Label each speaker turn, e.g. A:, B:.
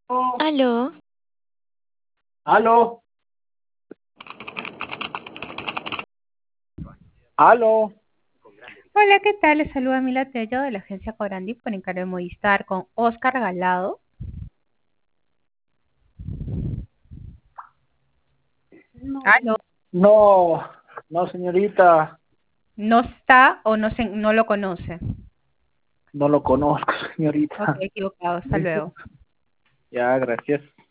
A: Aló,
B: Aló, aló.
C: Hola, ¿qué tal? Les saluda Mila Tello de la agencia Corandi por encargo de Movistar con Oscar Galado. ¿Aló?
B: No, no, señorita,
C: ¿No está o no lo conoce?
B: no lo conozco,
C: Ok,
B: señorita.
C: equivocado. Hasta luego.
B: Ya, gracias.